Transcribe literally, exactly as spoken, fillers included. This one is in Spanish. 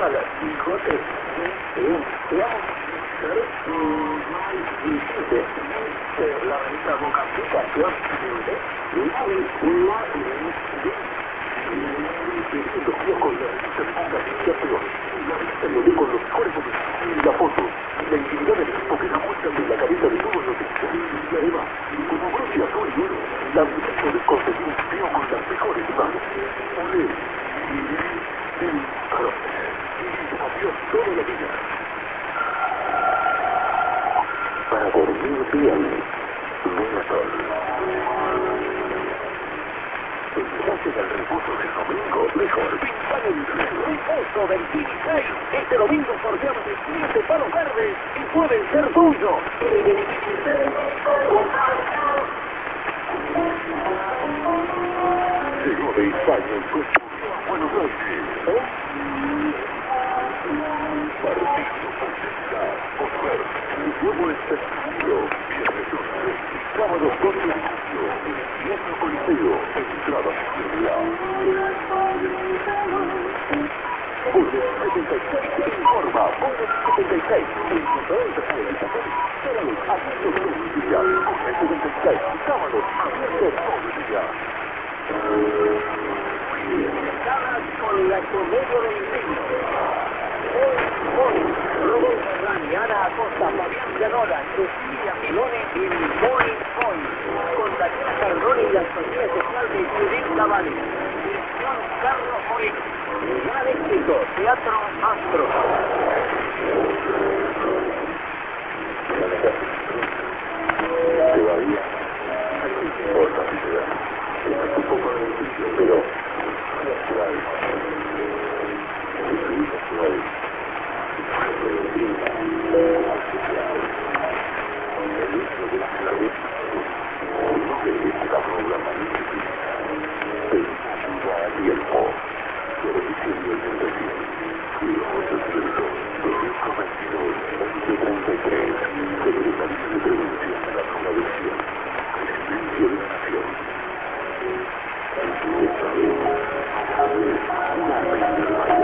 para Quijote. La revista Boca Aplicación. Los días con la revista Boca Aplicación. La revista lo lee con los mejores momentos. La foto, la intimidad del equipo que da vueltas en la cabeza de todos los hinchas. Y además, como broche azul y oro, también podés conseguir un video con las mejores imágenes. Olé. Adiós toda la vida. Para dormir bien, Menatol. Enlace del reposo del domingo, mejor. Pintar el reposo del T-seis. Este domingo sorteamos de siete palos verdes y pueden ser tuyos. Llegó de España y construyó a Buenos Aires. Partido Potencial, Volver, nuevo espectáculo, viernes once, sábado doce de julio, Teatro Coliseo, entrada seguridad. Bonos setenta y seis, informa, Bonos setenta y seis, el contador de movilización, sábados abiertos todo el día, Bonos setenta y seis, sábados abiertos todo el día. Ganas con la comedia del siglo. Hoy, hoy, Rodolfo Ferrani, Ana Acosta, Fabián Pianola, Cecilia Milone y Hoy, hoy, con Daniela Cardone y la Sociedad Social de Judith Lavani. Dirección Carlos Moreno. Gran éxito, Teatro Astro. Todavía, no importa si se da. Es un poco difícil, pero no es clave. Es una clave. No dejes la programación ayuda a tiempo. Servicio de orientación. ochocientos, doscientos veintidós, once treinta y tres. Secretaría de Prevención de la Drogadicción. Presidencia de la Nación. Una pena.